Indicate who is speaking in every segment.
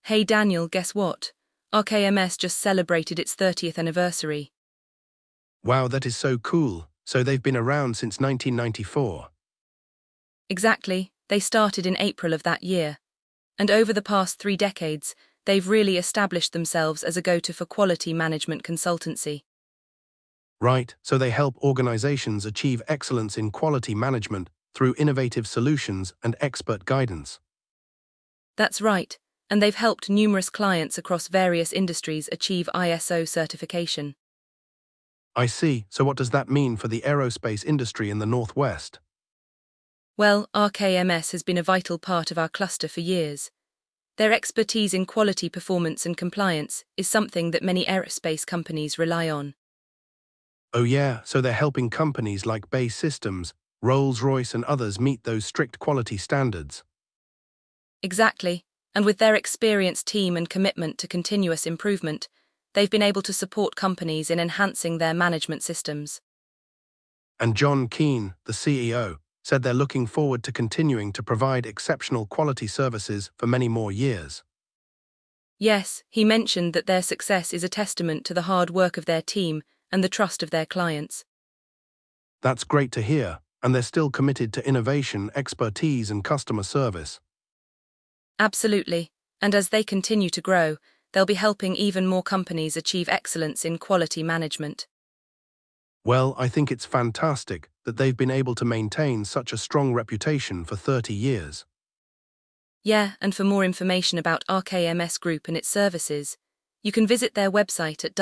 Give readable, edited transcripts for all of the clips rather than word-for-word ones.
Speaker 1: Hey Daniel, guess what? RKMS just celebrated its 30th anniversary.
Speaker 2: Wow, that is so cool. So they've been around since 1994.
Speaker 1: Exactly, they started in April of that year. And over the past 3 decades, they've really established themselves as a go-to for quality management consultancy.
Speaker 2: Right, so they help organizations achieve excellence in quality management through innovative solutions and expert guidance.
Speaker 1: That's right, and they've helped numerous clients across various industries achieve ISO certification.
Speaker 2: I see, so what does that mean for the aerospace industry in the Northwest?
Speaker 1: Well, RKMS has been a vital part of our cluster for years. Their expertise in quality performance and compliance is something that many aerospace companies rely on.
Speaker 2: Oh yeah, so they're helping companies like BAE Systems, Rolls-Royce and others meet those strict quality standards.
Speaker 1: Exactly, and with their experienced team and commitment to continuous improvement, they've been able to support companies in enhancing their management systems.
Speaker 2: And John Keane, the CEO, said they're looking forward to continuing to provide exceptional quality services for many more years.
Speaker 1: Yes, he mentioned that their success is a testament to the hard work of their team and the trust of their clients.
Speaker 2: That's great to hear, and they're still committed to innovation, expertise and customer service.
Speaker 1: Absolutely, and as they continue to grow, they'll be helping even more companies achieve excellence in quality management.
Speaker 2: Well, I think it's fantastic that they've been able to maintain such a strong reputation for 30 years.
Speaker 1: Yeah, and for more information about RKMS Group and its services, you can visit their website at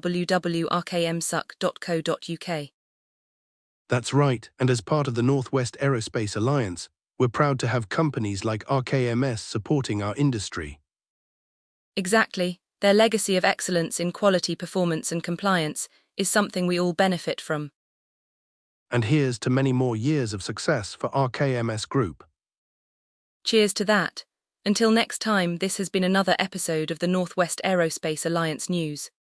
Speaker 1: www.rkmsuc.co.uk.
Speaker 2: That's right, and as part of the Northwest Aerospace Alliance, we're proud to have companies like RKMS supporting our industry.
Speaker 1: Exactly, their legacy of excellence in quality performance and compliance is something we all benefit from.
Speaker 2: And here's to many more years of success for RKMS Group.
Speaker 1: Cheers to that. Until next time, this has been another episode of the Northwest Aerospace Alliance News.